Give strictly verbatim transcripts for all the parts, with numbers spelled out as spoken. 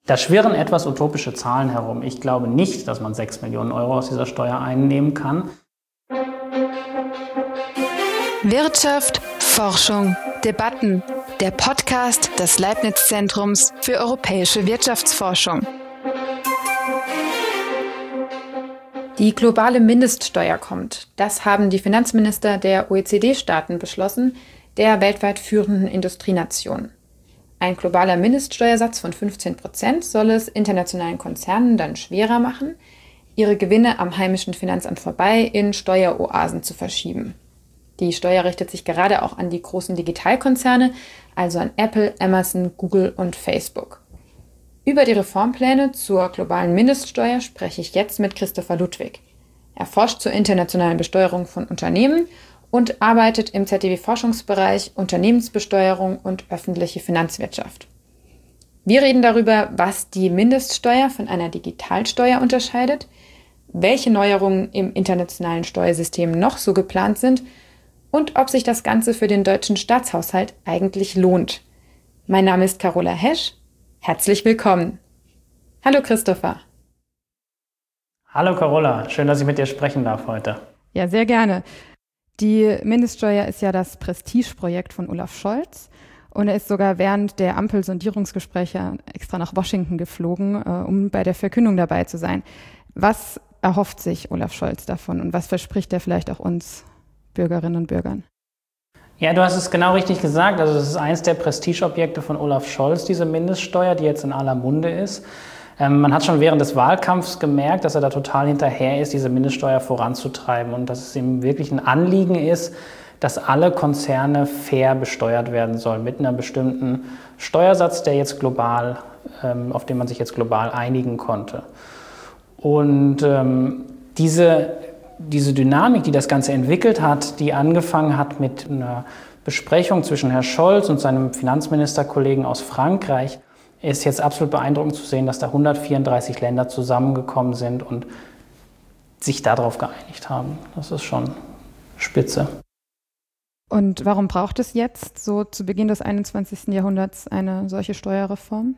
Da schwirren etwas utopische Zahlen herum. Ich glaube nicht, dass man sechs Millionen Euro aus dieser Steuer einnehmen kann. Wirtschaft, Forschung, Debatten. Der Podcast des Leibniz-Zentrums für europäische Wirtschaftsforschung. Die globale Mindeststeuer kommt. Das haben die Finanzminister der O E C D-Staaten beschlossen, der weltweit führenden Industrienationen. Ein globaler Mindeststeuersatz von fünfzehn Prozent soll es internationalen Konzernen dann schwerer machen, ihre Gewinne am heimischen Finanzamt vorbei in Steueroasen zu verschieben. Die Steuer richtet sich gerade auch an die großen Digitalkonzerne, also an Apple, Amazon, Google und Facebook. Über die Reformpläne zur globalen Mindeststeuer spreche ich jetzt mit Christopher Ludwig. Er forscht zur internationalen Besteuerung von Unternehmen und arbeitet im Z D W-Forschungsbereich Unternehmensbesteuerung und öffentliche Finanzwirtschaft. Wir reden darüber, was die Mindeststeuer von einer Digitalsteuer unterscheidet, welche Neuerungen im internationalen Steuersystem noch so geplant sind und ob sich das Ganze für den deutschen Staatshaushalt eigentlich lohnt. Mein Name ist Carola Hesch. Herzlich willkommen. Hallo Christopher. Hallo Carola, schön, dass ich mit dir sprechen darf heute. Ja, sehr gerne. Die Mindeststeuer ist ja das Prestigeprojekt von Olaf Scholz und er ist sogar während der Ampel-Sondierungsgespräche extra nach Washington geflogen, äh, um bei der Verkündung dabei zu sein. Was erhofft sich Olaf Scholz davon und was verspricht er vielleicht auch uns Bürgerinnen und Bürgern? Ja, du hast es genau richtig gesagt. Also das ist eins der Prestigeobjekte von Olaf Scholz, diese Mindeststeuer, die jetzt in aller Munde ist. Ähm, man hat schon während des Wahlkampfs gemerkt, dass er da total hinterher ist, diese Mindeststeuer voranzutreiben und dass es ihm wirklich ein Anliegen ist, dass alle Konzerne fair besteuert werden sollen mit einem bestimmten Steuersatz, der jetzt global, ähm, auf den man sich jetzt global einigen konnte. Und ähm, diese Diese Dynamik, die das Ganze entwickelt hat, die angefangen hat mit einer Besprechung zwischen Herrn Scholz und seinem Finanzministerkollegen aus Frankreich, ist jetzt absolut beeindruckend zu sehen, dass da hundertvierunddreißig Länder zusammengekommen sind und sich darauf geeinigt haben. Das ist schon spitze. Und warum braucht es jetzt, so zu Beginn des einundzwanzigsten Jahrhunderts, eine solche Steuerreform?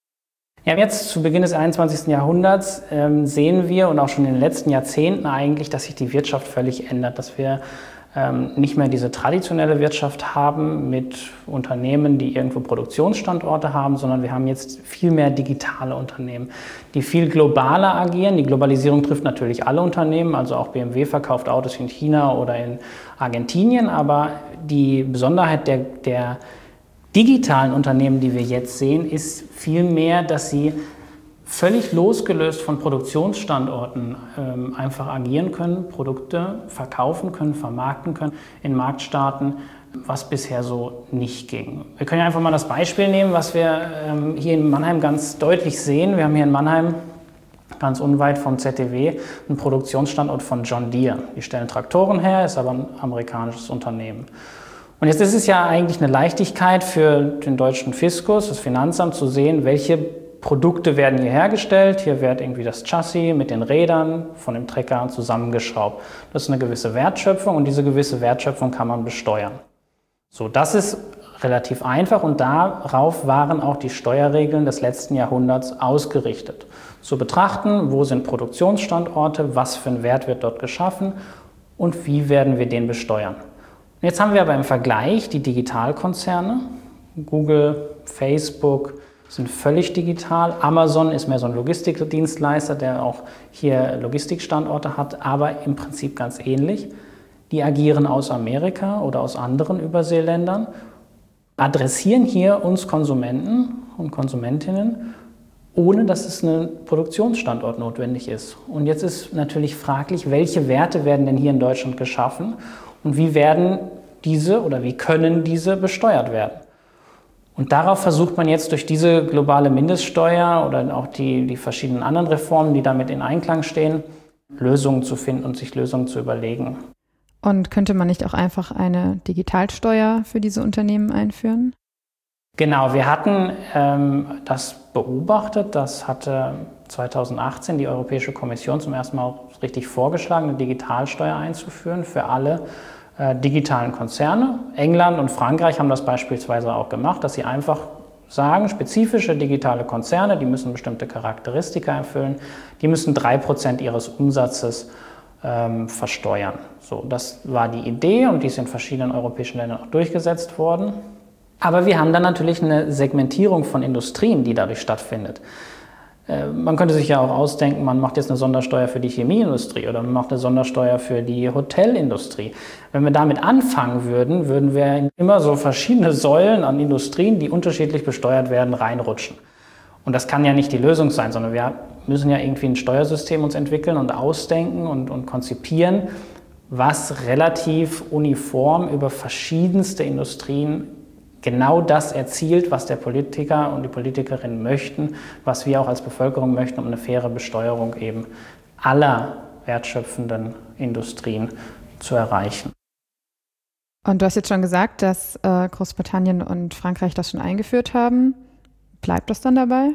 Ja, jetzt zu Beginn des einundzwanzigsten Jahrhunderts ähm, sehen wir und auch schon in den letzten Jahrzehnten eigentlich, dass sich die Wirtschaft völlig ändert, dass wir ähm, nicht mehr diese traditionelle Wirtschaft haben mit Unternehmen, die irgendwo Produktionsstandorte haben, sondern wir haben jetzt viel mehr digitale Unternehmen, die viel globaler agieren. Die Globalisierung trifft natürlich alle Unternehmen, also auch B M W verkauft Autos in China oder in Argentinien, aber die Besonderheit der, der digitalen Unternehmen, die wir jetzt sehen, ist vielmehr, dass sie völlig losgelöst von Produktionsstandorten ähm, einfach agieren können, Produkte verkaufen können, vermarkten können in Marktstaaten, was bisher so nicht ging. Wir können ja einfach mal das Beispiel nehmen, was wir ähm, hier in Mannheim ganz deutlich sehen. Wir haben hier in Mannheim, ganz unweit vom Z D W, einen Produktionsstandort von John Deere. Die stellen Traktoren her, ist aber ein amerikanisches Unternehmen. Und jetzt ist es ja eigentlich eine Leichtigkeit für den deutschen Fiskus, das Finanzamt, zu sehen, welche Produkte werden hier hergestellt. Hier wird irgendwie das Chassis mit den Rädern von dem Trecker zusammengeschraubt. Das ist eine gewisse Wertschöpfung und diese gewisse Wertschöpfung kann man besteuern. So, das ist relativ einfach und darauf waren auch die Steuerregeln des letzten Jahrhunderts ausgerichtet. Zu betrachten, wo sind Produktionsstandorte, was für ein Wert wird dort geschaffen und wie werden wir den besteuern. Jetzt haben wir aber im Vergleich die Digitalkonzerne. Google, Facebook sind völlig digital. Amazon ist mehr so ein Logistikdienstleister, der auch hier Logistikstandorte hat, aber im Prinzip ganz ähnlich. Die agieren aus Amerika oder aus anderen Überseeländern, adressieren hier uns Konsumenten und Konsumentinnen, ohne dass es ein Produktionsstandort notwendig ist. Und jetzt ist natürlich fraglich, welche Werte werden denn hier in Deutschland geschaffen? Und wie werden diese oder wie können diese besteuert werden? Und darauf versucht man jetzt durch diese globale Mindeststeuer oder auch die, die verschiedenen anderen Reformen, die damit in Einklang stehen, Lösungen zu finden und sich Lösungen zu überlegen. Und könnte man nicht auch einfach eine Digitalsteuer für diese Unternehmen einführen? Genau, wir hatten ähm, das beobachtet, das hatte zweitausendachtzehn die Europäische Kommission zum ersten Mal richtig vorgeschlagen, eine Digitalsteuer einzuführen für alle äh, digitalen Konzerne. England und Frankreich haben das beispielsweise auch gemacht, dass sie einfach sagen, spezifische digitale Konzerne, die müssen bestimmte Charakteristika erfüllen, die müssen drei Prozent ihres Umsatzes ähm, versteuern. So, das war die Idee und die ist in verschiedenen europäischen Ländern auch durchgesetzt worden. Aber wir haben dann natürlich eine Segmentierung von Industrien, die dadurch stattfindet. Äh, man könnte sich ja auch ausdenken, man macht jetzt eine Sondersteuer für die Chemieindustrie oder man macht eine Sondersteuer für die Hotelindustrie. Wenn wir damit anfangen würden, würden wir in immer so verschiedene Säulen an Industrien, die unterschiedlich besteuert werden, reinrutschen. Und das kann ja nicht die Lösung sein, sondern wir müssen ja irgendwie ein Steuersystem uns entwickeln und ausdenken und, und konzipieren, was relativ uniform über verschiedenste Industrien genau das erzielt, was der Politiker und die Politikerin möchten, was wir auch als Bevölkerung möchten, um eine faire Besteuerung eben aller wertschöpfenden Industrien zu erreichen. Und du hast jetzt schon gesagt, dass äh, Großbritannien und Frankreich das schon eingeführt haben. Bleibt das dann dabei?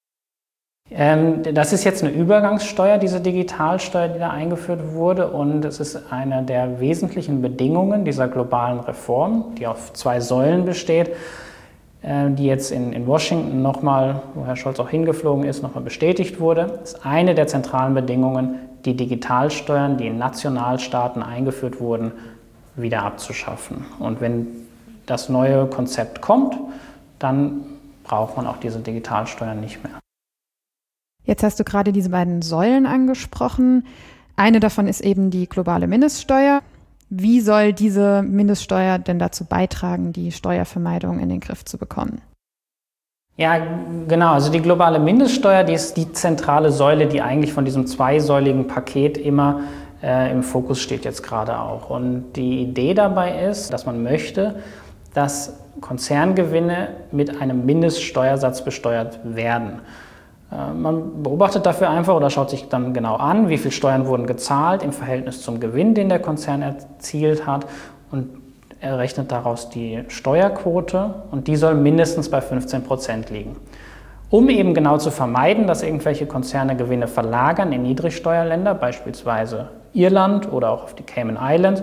Ähm, das ist jetzt eine Übergangssteuer, diese Digitalsteuer, die da eingeführt wurde. Und es ist eine der wesentlichen Bedingungen dieser globalen Reform, die auf zwei Säulen besteht, äh, die jetzt in, in Washington nochmal, wo Herr Scholz auch hingeflogen ist, nochmal bestätigt wurde. Das ist eine der zentralen Bedingungen, die Digitalsteuern, die in Nationalstaaten eingeführt wurden, wieder abzuschaffen. Und wenn das neue Konzept kommt, dann braucht man auch diese Digitalsteuern nicht mehr. Jetzt hast du gerade diese beiden Säulen angesprochen. Eine davon ist eben die globale Mindeststeuer. Wie soll diese Mindeststeuer denn dazu beitragen, die Steuervermeidung in den Griff zu bekommen? Ja, genau. Also die globale Mindeststeuer, die ist die zentrale Säule, die eigentlich von diesem zweisäuligen Paket immer äh, im Fokus steht jetzt gerade auch. Und die Idee dabei ist, dass man möchte, dass Konzerngewinne mit einem Mindeststeuersatz besteuert werden. Man beobachtet dafür einfach oder schaut sich dann genau an, wie viel Steuern wurden gezahlt im Verhältnis zum Gewinn, den der Konzern erzielt hat, und errechnet daraus die Steuerquote und die soll mindestens bei fünfzehn Prozent liegen. Um eben genau zu vermeiden, dass irgendwelche Konzerne Gewinne verlagern in Niedrigsteuerländer, beispielsweise Irland oder auch auf die Cayman Islands,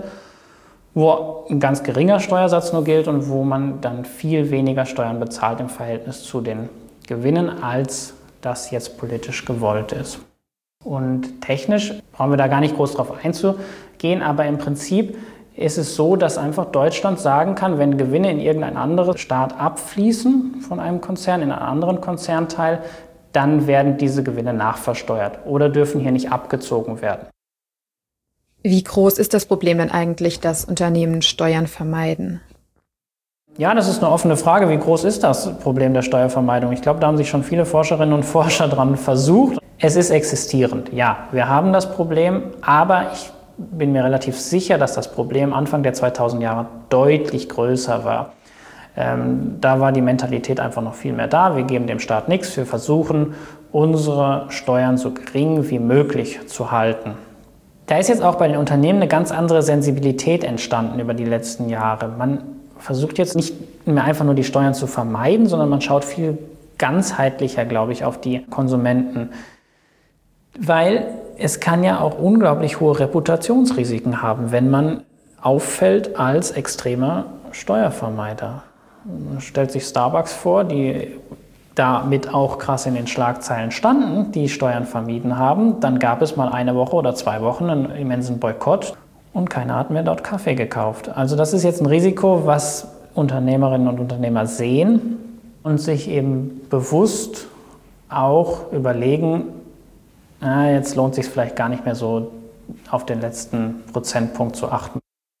wo ein ganz geringer Steuersatz nur gilt und wo man dann viel weniger Steuern bezahlt im Verhältnis zu den Gewinnen, als das jetzt politisch gewollt ist. Und technisch brauchen wir da gar nicht groß drauf einzugehen, aber im Prinzip ist es so, dass einfach Deutschland sagen kann, wenn Gewinne in irgendein anderes Staat abfließen von einem Konzern in einen anderen Konzernteil, dann werden diese Gewinne nachversteuert oder dürfen hier nicht abgezogen werden. Wie groß ist das Problem denn eigentlich, dass Unternehmen Steuern vermeiden? Ja, das ist eine offene Frage. Wie groß ist das Problem der Steuervermeidung? Ich glaube, da haben sich schon viele Forscherinnen und Forscher dran versucht. Es ist existierend. Ja, wir haben das Problem, aber ich bin mir relativ sicher, dass das Problem Anfang der zweitausend Jahre deutlich größer war. Ähm, da war die Mentalität einfach noch viel mehr da. Wir geben dem Staat nichts. Wir versuchen, unsere Steuern so gering wie möglich zu halten. Da ist jetzt auch bei den Unternehmen eine ganz andere Sensibilität entstanden über die letzten Jahre. Man versucht jetzt nicht mehr einfach nur die Steuern zu vermeiden, sondern man schaut viel ganzheitlicher, glaube ich, auf die Konsumenten. Weil es kann ja auch unglaublich hohe Reputationsrisiken haben, wenn man auffällt als extremer Steuervermeider. Man stellt sich Starbucks vor, die damit auch krass in den Schlagzeilen standen, die Steuern vermieden haben. Dann gab es mal eine Woche oder zwei Wochen einen immensen Boykott. Und keiner hat mehr dort Kaffee gekauft. Also das ist jetzt ein Risiko, was Unternehmerinnen und Unternehmer sehen und sich eben bewusst auch überlegen, na, jetzt lohnt es sich vielleicht gar nicht mehr so auf den letzten Prozentpunkt zu achten.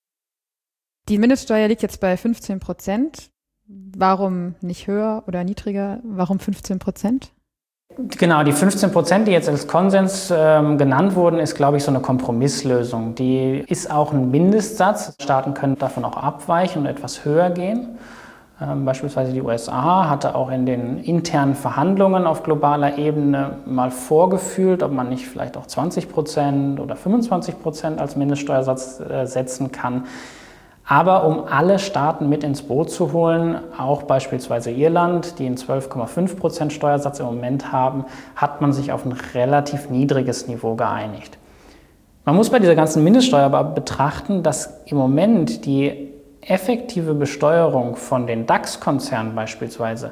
Die Mindeststeuer liegt jetzt bei fünfzehn Prozent. Warum nicht höher oder niedriger? Warum fünfzehn Prozent? Genau, die fünfzehn Prozent, die jetzt als Konsens ähm, genannt wurden, ist, glaube ich, so eine Kompromisslösung. Die ist auch ein Mindestsatz. Staaten können davon auch abweichen und etwas höher gehen. Ähm, beispielsweise die U S A hatte auch in den internen Verhandlungen auf globaler Ebene mal vorgefühlt, ob man nicht vielleicht auch zwanzig Prozent oder fünfundzwanzig Prozent als Mindeststeuersatz äh, setzen kann. Aber um alle Staaten mit ins Boot zu holen, auch beispielsweise Irland, die einen zwölf Komma fünf Prozent Steuersatz im Moment haben, hat man sich auf ein relativ niedriges Niveau geeinigt. Man muss bei dieser ganzen Mindeststeuer aber betrachten, dass im Moment die effektive Besteuerung von den DAX-Konzernen beispielsweise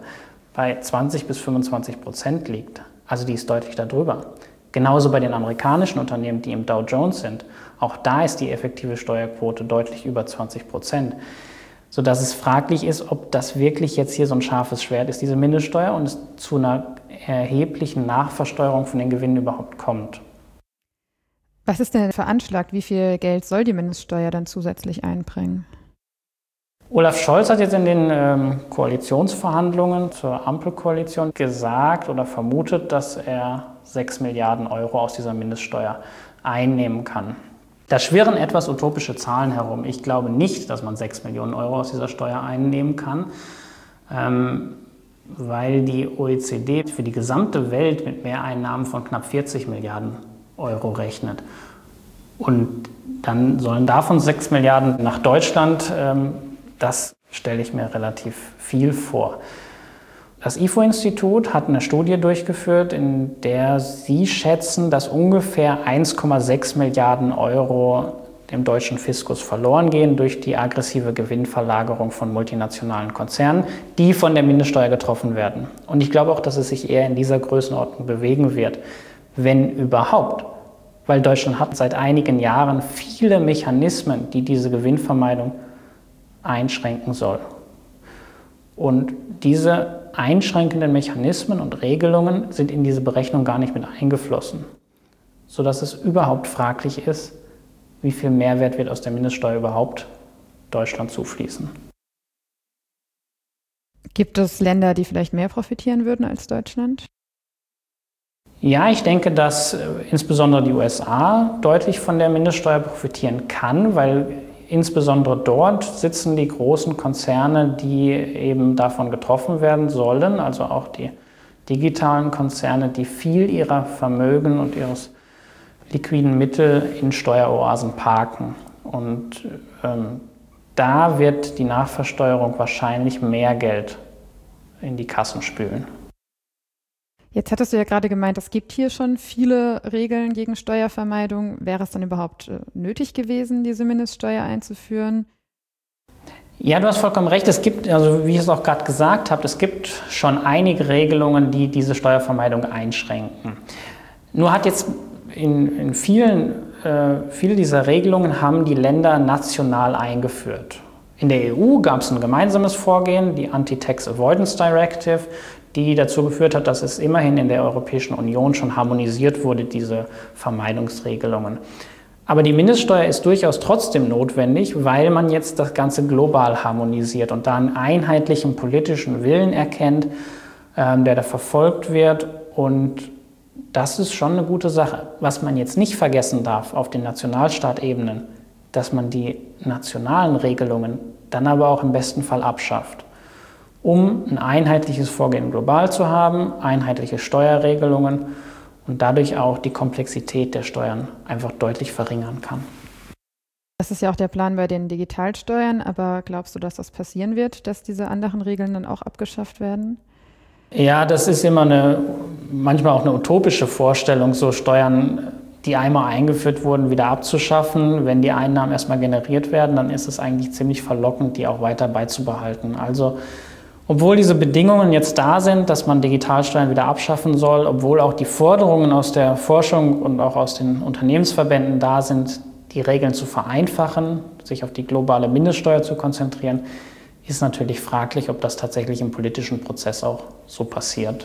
bei zwanzig bis fünfundzwanzig Prozent liegt. Also die ist deutlich darüber. Genauso bei den amerikanischen Unternehmen, die im Dow Jones sind. Auch da ist die effektive Steuerquote deutlich über zwanzig Prozent. Sodass es fraglich ist, ob das wirklich jetzt hier so ein scharfes Schwert ist, diese Mindeststeuer, und es zu einer erheblichen Nachversteuerung von den Gewinnen überhaupt kommt. Was ist denn veranschlagt? Wie viel Geld soll die Mindeststeuer dann zusätzlich einbringen? Olaf Scholz hat jetzt in den ähm, Koalitionsverhandlungen zur Ampelkoalition gesagt oder vermutet, dass er sechs Milliarden Euro aus dieser Mindeststeuer einnehmen kann. Da schwirren etwas utopische Zahlen herum. Ich glaube nicht, dass man sechs Millionen Euro aus dieser Steuer einnehmen kann, ähm, weil die O E C D für die gesamte Welt mit Mehreinnahmen von knapp vierzig Milliarden Euro rechnet. Und dann sollen davon sechs Milliarden nach Deutschland, ähm, das stelle ich mir relativ viel vor. Das I F O-Institut hat eine Studie durchgeführt, in der sie schätzen, dass ungefähr eins Komma sechs Milliarden Euro dem deutschen Fiskus verloren gehen durch die aggressive Gewinnverlagerung von multinationalen Konzernen, die von der Mindeststeuer getroffen werden. Und ich glaube auch, dass es sich eher in dieser Größenordnung bewegen wird, wenn überhaupt. Weil Deutschland hat seit einigen Jahren viele Mechanismen, die diese Gewinnvermeidung einschränken soll. Und diese einschränkenden Mechanismen und Regelungen sind in diese Berechnung gar nicht mit eingeflossen, sodass es überhaupt fraglich ist, wie viel Mehrwert wird aus der Mindeststeuer überhaupt Deutschland zufließen. Gibt es Länder, die vielleicht mehr profitieren würden als Deutschland? Ja, ich denke, dass äh, insbesondere die U S A deutlich von der Mindeststeuer profitieren kann, weil insbesondere dort sitzen die großen Konzerne, die eben davon getroffen werden sollen, also auch die digitalen Konzerne, die viel ihrer Vermögen und ihres liquiden Mittel in Steueroasen parken. Und ähm, da wird die Nachversteuerung wahrscheinlich mehr Geld in die Kassen spülen. Jetzt hattest du ja gerade gemeint, es gibt hier schon viele Regeln gegen Steuervermeidung. Wäre es dann überhaupt äh, nötig gewesen, diese Mindeststeuer einzuführen? Ja, du hast vollkommen recht. Es gibt, also wie ich es auch gerade gesagt habe, es gibt schon einige Regelungen, die diese Steuervermeidung einschränken. Nur hat jetzt in, in vielen, äh, viele dieser Regelungen haben die Länder national eingeführt. In der E U gab es ein gemeinsames Vorgehen, die Anti-Tax Avoidance Directive, die dazu geführt hat, dass es immerhin in der Europäischen Union schon harmonisiert wurde, diese Vermeidungsregelungen. Aber die Mindeststeuer ist durchaus trotzdem notwendig, weil man jetzt das Ganze global harmonisiert und da einen einheitlichen politischen Willen erkennt, ähm, der da verfolgt wird. Und das ist schon eine gute Sache. Was man jetzt nicht vergessen darf auf den Nationalstaatebenen, dass man die nationalen Regelungen dann aber auch im besten Fall abschafft, um ein einheitliches Vorgehen global zu haben, einheitliche Steuerregelungen und dadurch auch die Komplexität der Steuern einfach deutlich verringern kann. Das ist ja auch der Plan bei den Digitalsteuern, aber glaubst du, dass das passieren wird, dass diese anderen Regeln dann auch abgeschafft werden? Ja, das ist immer eine, manchmal auch eine utopische Vorstellung, so Steuern, die einmal eingeführt wurden, wieder abzuschaffen. Wenn die Einnahmen erstmal generiert werden, dann ist es eigentlich ziemlich verlockend, die auch weiter beizubehalten. Also obwohl diese Bedingungen jetzt da sind, dass man Digitalsteuern wieder abschaffen soll, obwohl auch die Forderungen aus der Forschung und auch aus den Unternehmensverbänden da sind, die Regeln zu vereinfachen, sich auf die globale Mindeststeuer zu konzentrieren, ist natürlich fraglich, ob das tatsächlich im politischen Prozess auch so passiert.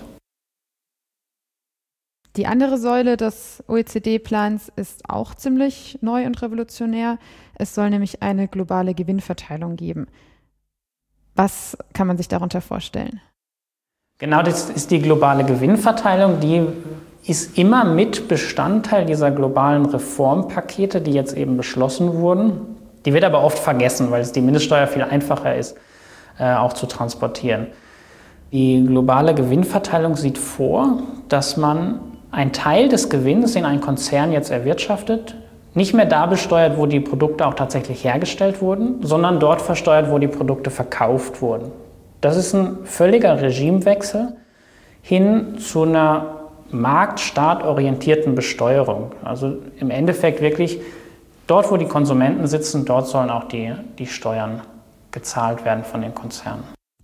Die andere Säule des O E C D-Plans ist auch ziemlich neu und revolutionär. Es soll nämlich eine globale Gewinnverteilung geben. Was kann man sich darunter vorstellen? Genau, das ist die globale Gewinnverteilung. Die ist immer mit Bestandteil dieser globalen Reformpakete, die jetzt eben beschlossen wurden. Die wird aber oft vergessen, weil es die Mindeststeuer viel einfacher ist, äh, auch zu transportieren. Die globale Gewinnverteilung sieht vor, dass man einen Teil des Gewinns, den ein Konzern jetzt erwirtschaftet, nicht mehr da besteuert, wo die Produkte auch tatsächlich hergestellt wurden, sondern dort versteuert, wo die Produkte verkauft wurden. Das ist ein völliger Regimewechsel hin zu einer marktstaatorientierten Besteuerung. Also im Endeffekt wirklich dort, wo die Konsumenten sitzen, dort sollen auch die, die Steuern gezahlt werden von den Konzernen.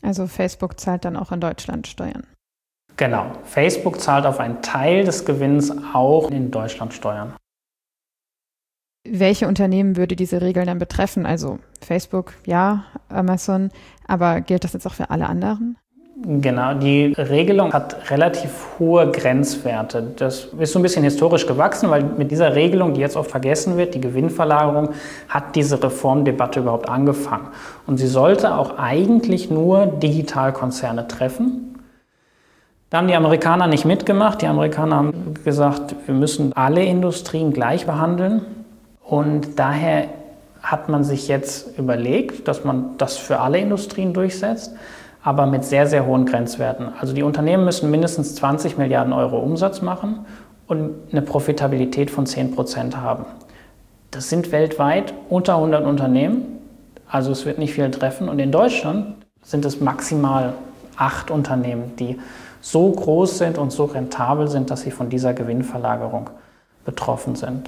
Also Facebook zahlt dann auch in Deutschland Steuern. Genau. Facebook zahlt auf einen Teil des Gewinns auch in Deutschland Steuern. Welche Unternehmen würde diese Regel dann betreffen? Also Facebook, ja, Amazon, aber gilt das jetzt auch für alle anderen? Genau, die Regelung hat relativ hohe Grenzwerte. Das ist so ein bisschen historisch gewachsen, weil mit dieser Regelung, die jetzt oft vergessen wird, die Gewinnverlagerung, hat diese Reformdebatte überhaupt angefangen. Und sie sollte auch eigentlich nur Digitalkonzerne treffen. Da haben die Amerikaner nicht mitgemacht. Die Amerikaner haben gesagt, wir müssen alle Industrien gleich behandeln. Und daher hat man sich jetzt überlegt, dass man das für alle Industrien durchsetzt, aber mit sehr, sehr hohen Grenzwerten. Also die Unternehmen müssen mindestens zwanzig Milliarden Euro Umsatz machen und eine Profitabilität von zehn Prozent haben. Das sind weltweit unter hundert Unternehmen, also es wird nicht viel treffen. Und in Deutschland sind es maximal acht Unternehmen, die so groß sind und so rentabel sind, dass sie von dieser Gewinnverlagerung betroffen sind.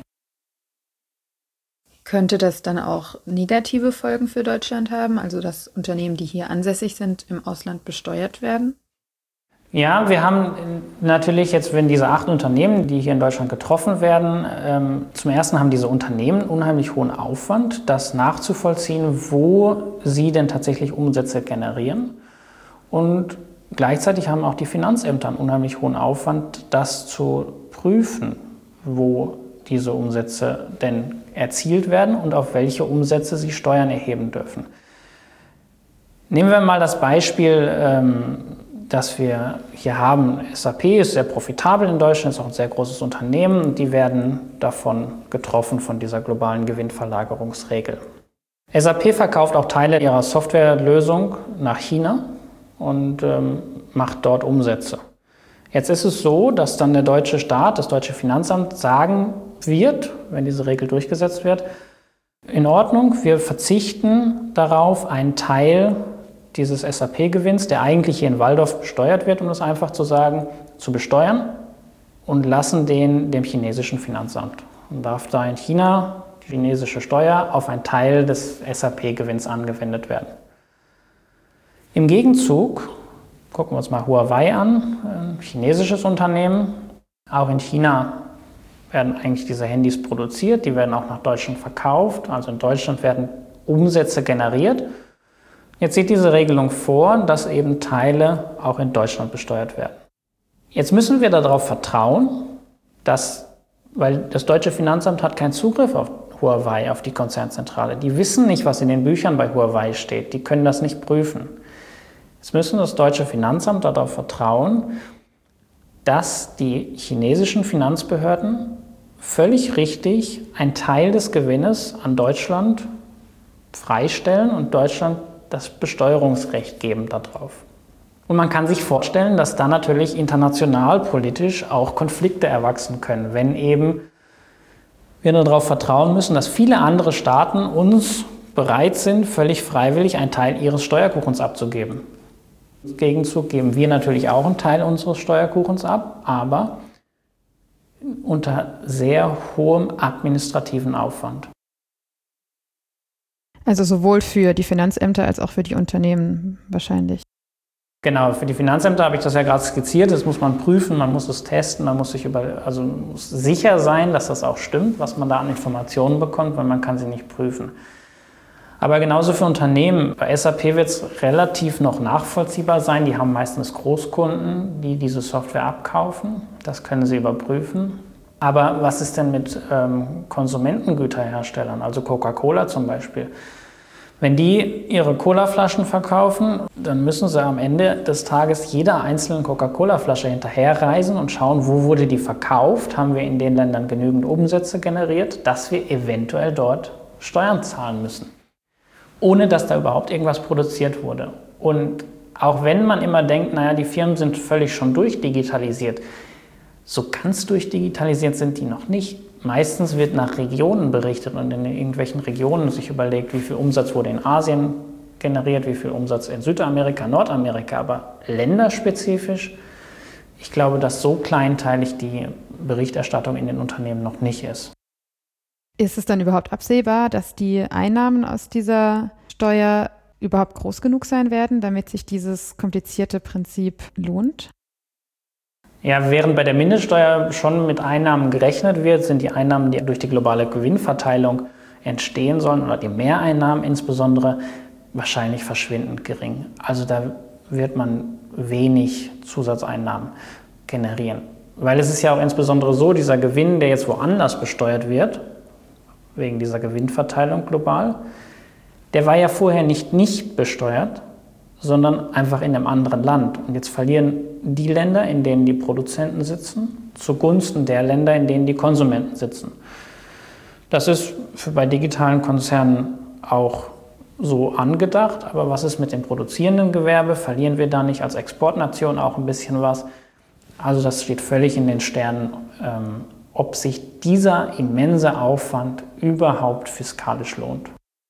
Könnte das dann auch negative Folgen für Deutschland haben, also dass Unternehmen, die hier ansässig sind, im Ausland besteuert werden? Ja, wir haben natürlich jetzt, wenn diese acht Unternehmen, die hier in Deutschland getroffen werden, ähm, zum ersten haben diese Unternehmen unheimlich hohen Aufwand, das nachzuvollziehen, wo sie denn tatsächlich Umsätze generieren. Und gleichzeitig haben auch die Finanzämter einen unheimlich hohen Aufwand, das zu prüfen, wo diese Umsätze denn erzielt werden und auf welche Umsätze sie Steuern erheben dürfen. Nehmen wir mal das Beispiel, ähm, das wir hier haben. S A P ist sehr profitabel in Deutschland, ist auch ein sehr großes Unternehmen und die werden davon getroffen, von dieser globalen Gewinnverlagerungsregel. S A P verkauft auch Teile ihrer Softwarelösung nach China und ähm, macht dort Umsätze. Jetzt ist es so, dass dann der deutsche Staat, das deutsche Finanzamt sagen wird, wenn diese Regel durchgesetzt wird, in Ordnung, wir verzichten darauf, einen Teil dieses S A P-Gewinns, der eigentlich hier in Walldorf besteuert wird, um das einfach zu sagen, zu besteuern und lassen den dem chinesischen Finanzamt. Und darf da in China die chinesische Steuer auf einen Teil des S A P-Gewinns angewendet werden. Im Gegenzug gucken wir uns mal Huawei an, ein chinesisches Unternehmen. Auch in China werden eigentlich diese Handys produziert, die werden auch nach Deutschland verkauft. Also in Deutschland werden Umsätze generiert. Jetzt sieht diese Regelung vor, dass eben Teile auch in Deutschland besteuert werden. Jetzt müssen wir darauf vertrauen, dass, weil das deutsche Finanzamt hat keinen Zugriff auf Huawei, auf die Konzernzentrale. Die wissen nicht, was in den Büchern bei Huawei steht. Die können das nicht prüfen. Jetzt müssen das deutsche Finanzamt darauf vertrauen, dass die chinesischen Finanzbehörden völlig richtig einen Teil des Gewinnes an Deutschland freistellen und Deutschland das Besteuerungsrecht geben darauf. Und man kann sich vorstellen, dass da natürlich international politisch auch Konflikte erwachsen können, wenn eben wir nur darauf vertrauen müssen, dass viele andere Staaten uns bereit sind, völlig freiwillig einen Teil ihres Steuerkuchens abzugeben. Im Gegenzug geben wir natürlich auch einen Teil unseres Steuerkuchens ab, aber unter sehr hohem administrativen Aufwand. Also sowohl für die Finanzämter als auch für die Unternehmen wahrscheinlich. Genau, für die Finanzämter habe ich das ja gerade skizziert. Das muss man prüfen, man muss es testen, man muss sich über, also muss sicher sein, dass das auch stimmt, was man da an Informationen bekommt, weil man kann sie nicht prüfen. Aber genauso für Unternehmen. Bei S A P wird es relativ noch nachvollziehbar sein. Die haben meistens Großkunden, die diese Software abkaufen. Das können sie überprüfen. Aber was ist denn mit ähm, Konsumentengüterherstellern, also Coca-Cola zum Beispiel? Wenn die ihre Colaflaschen verkaufen, dann müssen sie am Ende des Tages jeder einzelnen Coca-Cola-Flasche hinterherreisen und schauen, wo wurde die verkauft, haben wir in den Ländern genügend Umsätze generiert, dass wir eventuell dort Steuern zahlen müssen, ohne dass da überhaupt irgendwas produziert wurde. Und auch wenn man immer denkt, naja, die Firmen sind völlig schon durchdigitalisiert, so ganz durchdigitalisiert sind die noch nicht. Meistens wird nach Regionen berichtet und in irgendwelchen Regionen sich überlegt, wie viel Umsatz wurde in Asien generiert, wie viel Umsatz in Südamerika, Nordamerika, aber länderspezifisch. Ich glaube, dass so kleinteilig die Berichterstattung in den Unternehmen noch nicht ist. Ist es dann überhaupt absehbar, dass die Einnahmen aus dieser Steuer überhaupt groß genug sein werden, damit sich dieses komplizierte Prinzip lohnt? Ja, während bei der Mindeststeuer schon mit Einnahmen gerechnet wird, sind die Einnahmen, die durch die globale Gewinnverteilung entstehen sollen, oder die Mehreinnahmen insbesondere, wahrscheinlich verschwindend gering. Also da wird man wenig Zusatzeinnahmen generieren. Weil es ist ja auch insbesondere so, dieser Gewinn, der jetzt woanders besteuert wird, wegen dieser Gewinnverteilung global, der war ja vorher nicht nicht besteuert, sondern einfach in einem anderen Land. Und jetzt verlieren die Länder, in denen die Produzenten sitzen, zugunsten der Länder, in denen die Konsumenten sitzen. Das ist für bei digitalen Konzernen auch so angedacht, aber was ist mit dem produzierenden Gewerbe? Verlieren wir da nicht als Exportnation auch ein bisschen was? Also das steht völlig in den Sternen, ähm, ob sich dieser immense Aufwand überhaupt fiskalisch lohnt.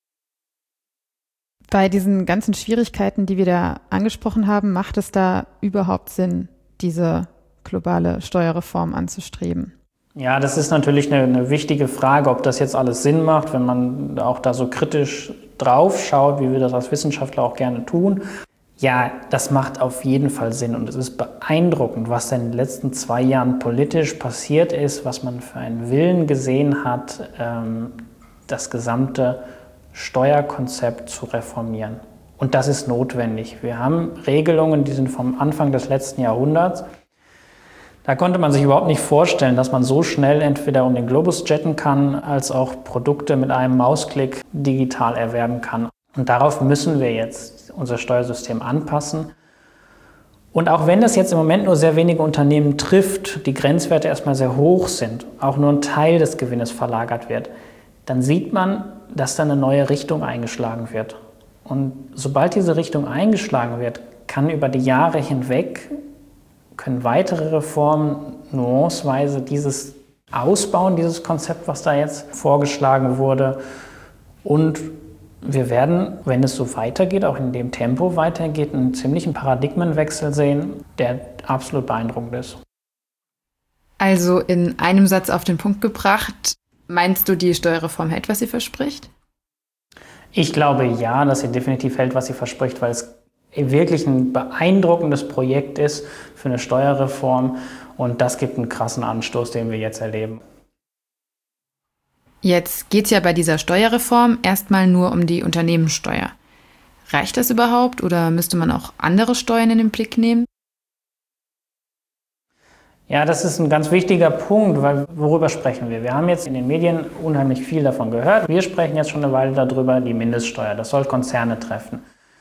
Bei diesen ganzen Schwierigkeiten, die wir da angesprochen haben, macht es da überhaupt Sinn, diese globale Steuerreform anzustreben? Ja, das ist natürlich eine, eine wichtige Frage, ob das jetzt alles Sinn macht, wenn man auch da so kritisch drauf schaut, wie wir das als Wissenschaftler auch gerne tun. Ja, das macht auf jeden Fall Sinn und es ist beeindruckend, was in den letzten zwei Jahren politisch passiert ist, was man für einen Willen gesehen hat, ähm, das gesamte Steuerkonzept zu reformieren. Und das ist notwendig. Wir haben Regelungen, die sind vom Anfang des letzten Jahrhunderts. Da konnte man sich überhaupt nicht vorstellen, dass man so schnell entweder um den Globus jetten kann, als auch Produkte mit einem Mausklick digital erwerben kann. Und darauf müssen wir jetzt unser Steuersystem anpassen. Und auch wenn das jetzt im Moment nur sehr wenige Unternehmen trifft, die Grenzwerte erstmal sehr hoch sind, auch nur ein Teil des Gewinnes verlagert wird, dann sieht man, dass da eine neue Richtung eingeschlagen wird. Und sobald diese Richtung eingeschlagen wird, kann über die Jahre hinweg, können weitere Reformen nuanceweise dieses ausbauen, dieses Konzept, was da jetzt vorgeschlagen wurde. Und wir werden, wenn es so weitergeht, auch in dem Tempo weitergeht, einen ziemlichen Paradigmenwechsel sehen, der absolut beeindruckend ist. Also in einem Satz auf den Punkt gebracht, meinst du, die Steuerreform hält, was sie verspricht? Ich glaube ja, dass sie definitiv hält, was sie verspricht, weil es wirklich ein beeindruckendes Projekt ist für eine Steuerreform und das gibt einen krassen Anstoß, den wir jetzt erleben. Jetzt geht es ja bei dieser Steuerreform erstmal nur um die Unternehmenssteuer. Reicht das überhaupt oder müsste man auch andere Steuern in den Blick nehmen? Ja, das ist ein ganz wichtiger Punkt, weil worüber sprechen wir? Wir haben jetzt in den Medien unheimlich viel davon gehört. Wir sprechen jetzt schon eine Weile darüber, die Mindeststeuer. Das soll Konzerne treffen.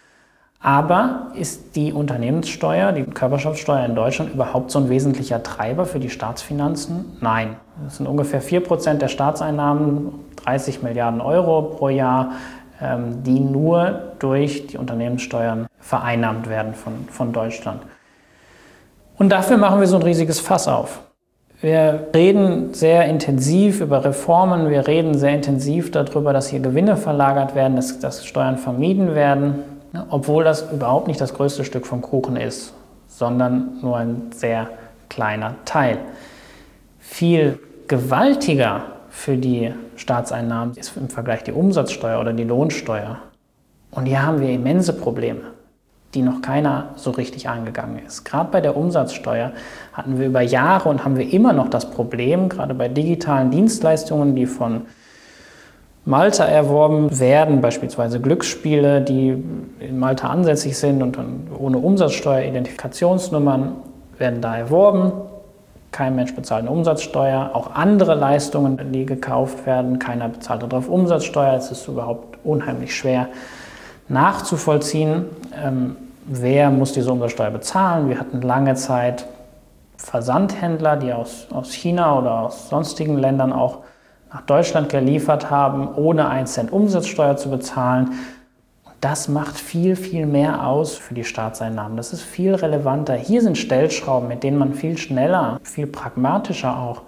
Aber ist die Unternehmenssteuer, die Körperschaftsteuer in Deutschland überhaupt so ein wesentlicher Treiber für die Staatsfinanzen? Nein. Das sind ungefähr vier Prozent der Staatseinnahmen, dreißig Milliarden Euro pro Jahr, die nur durch die Unternehmenssteuern vereinnahmt werden von, von Deutschland. Und dafür machen wir so ein riesiges Fass auf. Wir reden sehr intensiv über Reformen, wir reden sehr intensiv darüber, dass hier Gewinne verlagert werden, dass, dass Steuern vermieden werden, obwohl das überhaupt nicht das größte Stück vom Kuchen ist, sondern nur ein sehr kleiner Teil. Viel gewaltiger für die Staatseinnahmen ist im Vergleich die Umsatzsteuer oder die Lohnsteuer. Und hier haben wir immense Probleme, die noch keiner so richtig angegangen ist. Gerade bei der Umsatzsteuer hatten wir über Jahre und haben wir immer noch das Problem, gerade bei digitalen Dienstleistungen, die von Malta erworben werden, beispielsweise Glücksspiele, die in Malta ansässig sind und dann ohne Umsatzsteuer-Identifikationsnummern werden da erworben. Kein Mensch bezahlt eine Umsatzsteuer. Auch andere Leistungen, die gekauft werden, keiner bezahlt darauf Umsatzsteuer. Es ist überhaupt unheimlich schwer nachzuvollziehen, ähm, wer muss diese Umsatzsteuer bezahlen. Wir hatten lange Zeit Versandhändler, die aus, aus China oder aus sonstigen Ländern auch nach Deutschland geliefert haben, ohne einen Cent Umsatzsteuer zu bezahlen. Und das macht viel, viel mehr aus für die Staatseinnahmen. Das ist viel relevanter. Hier sind Stellschrauben, mit denen man viel schneller, viel pragmatischer auch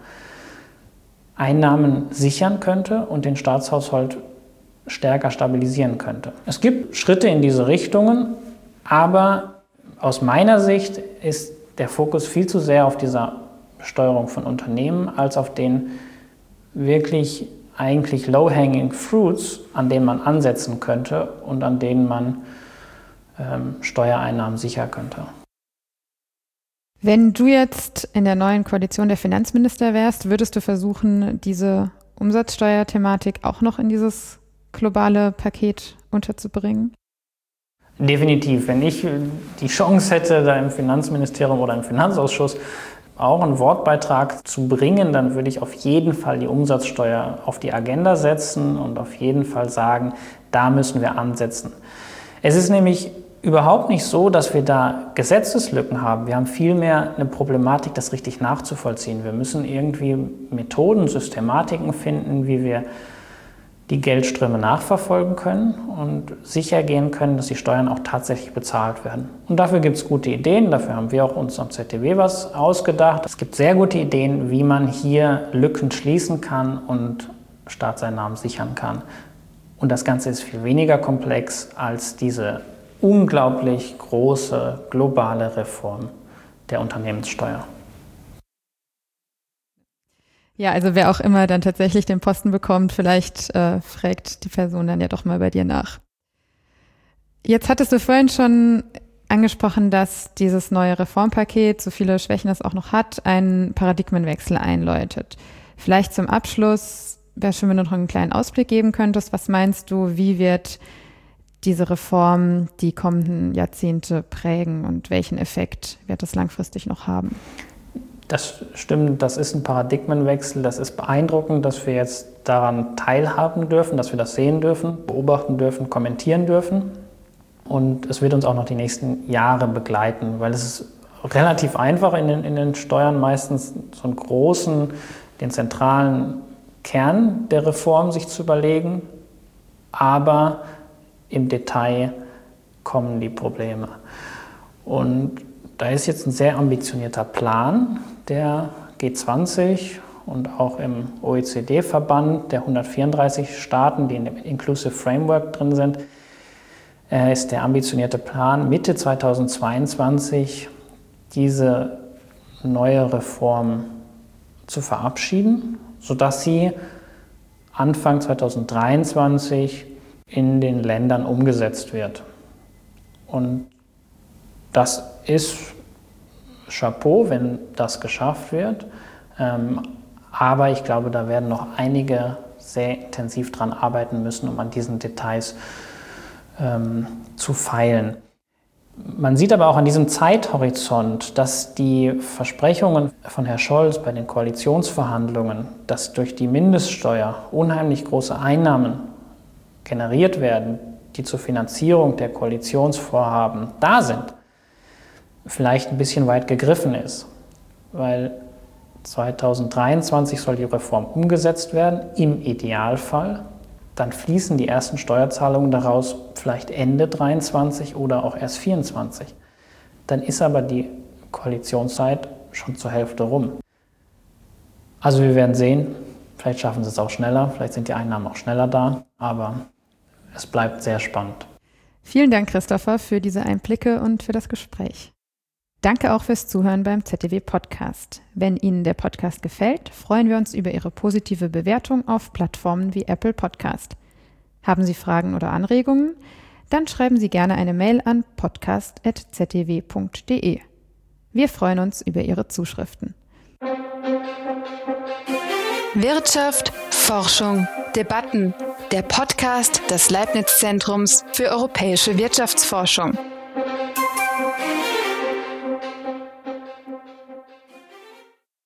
Einnahmen sichern könnte und den Staatshaushalt stärker stabilisieren könnte. Es gibt Schritte in diese Richtungen, aber aus meiner Sicht ist der Fokus viel zu sehr auf dieser Besteuerung von Unternehmen als auf den wirklich eigentlich low-hanging fruits, an denen man ansetzen könnte und an denen man ähm, Steuereinnahmen sichern könnte. Wenn du jetzt in der neuen Koalition der Finanzminister wärst, würdest du versuchen, diese Umsatzsteuerthematik auch noch in dieses globale Paket unterzubringen? Definitiv. Wenn ich die Chance hätte, da im Finanzministerium oder im Finanzausschuss auch einen Wortbeitrag zu bringen, dann würde ich auf jeden Fall die Umsatzsteuer auf die Agenda setzen und auf jeden Fall sagen, da müssen wir ansetzen. Es ist nämlich überhaupt nicht so, dass wir da Gesetzeslücken haben. Wir haben vielmehr eine Problematik, das richtig nachzuvollziehen. Wir müssen irgendwie Methoden, Systematiken finden, wie wir die Geldströme nachverfolgen können und sicher gehen können, dass die Steuern auch tatsächlich bezahlt werden. Und dafür gibt es gute Ideen, dafür haben wir auch uns am Z D W was ausgedacht. Es gibt sehr gute Ideen, wie man hier Lücken schließen kann und Staatseinnahmen sichern kann. Und das Ganze ist viel weniger komplex als diese unglaublich große globale Reform der Unternehmenssteuer. Ja, also wer auch immer dann tatsächlich den Posten bekommt, vielleicht äh, fragt die Person dann ja doch mal bei dir nach. Jetzt hattest du vorhin schon angesprochen, dass dieses neue Reformpaket, so viele Schwächen es auch noch hat, einen Paradigmenwechsel einläutet. Vielleicht zum Abschluss, wäre schön, wenn du noch einen kleinen Ausblick geben könntest. Was meinst du, wie wird diese Reform die kommenden Jahrzehnte prägen und welchen Effekt wird das langfristig noch haben? Das stimmt, das ist ein Paradigmenwechsel. Das ist beeindruckend, dass wir jetzt daran teilhaben dürfen, dass wir das sehen dürfen, beobachten dürfen, kommentieren dürfen. Und es wird uns auch noch die nächsten Jahre begleiten, weil es ist relativ einfach in den, in den Steuern meistens so einen großen, den zentralen Kern der Reform sich zu überlegen. Aber im Detail kommen die Probleme. Und da ist jetzt ein sehr ambitionierter Plan der G zwanzig und auch im O E C D-Verband der hundertvierunddreißig Staaten, die in dem Inclusive Framework drin sind, äh, ist der ambitionierte Plan, Mitte zweitausendzweiundzwanzig diese neue Reform zu verabschieden, sodass sie Anfang zweitausenddreiundzwanzig in den Ländern umgesetzt wird. Und das ist Chapeau, wenn das geschafft wird. Ähm, aber ich glaube, da werden noch einige sehr intensiv dran arbeiten müssen, um an diesen Details ähm, zu feilen. Man sieht aber auch an diesem Zeithorizont, dass die Versprechungen von Herrn Scholz bei den Koalitionsverhandlungen, dass durch die Mindeststeuer unheimlich große Einnahmen generiert werden, die zur Finanzierung der Koalitionsvorhaben da sind, vielleicht ein bisschen weit gegriffen ist, weil zweitausenddreiundzwanzig soll die Reform umgesetzt werden, im Idealfall. Dann fließen die ersten Steuerzahlungen daraus vielleicht Ende dreiundzwanzig oder auch erst vierundzwanzig. Dann ist aber die Koalitionszeit schon zur Hälfte rum. Also wir werden sehen, vielleicht schaffen sie es auch schneller, vielleicht sind die Einnahmen auch schneller da, aber es bleibt sehr spannend. Vielen Dank, Christopher, für diese Einblicke und für das Gespräch. Danke auch fürs Zuhören beim Z D W Podcast. Wenn Ihnen der Podcast gefällt, freuen wir uns über Ihre positive Bewertung auf Plattformen wie Apple Podcast. Haben Sie Fragen oder Anregungen? Dann schreiben Sie gerne eine Mail an podcast at z d w punkt d e. Wir freuen uns über Ihre Zuschriften. Wirtschaft, Forschung, Debatten. Der Podcast des Leibniz Zentrums für europäische Wirtschaftsforschung.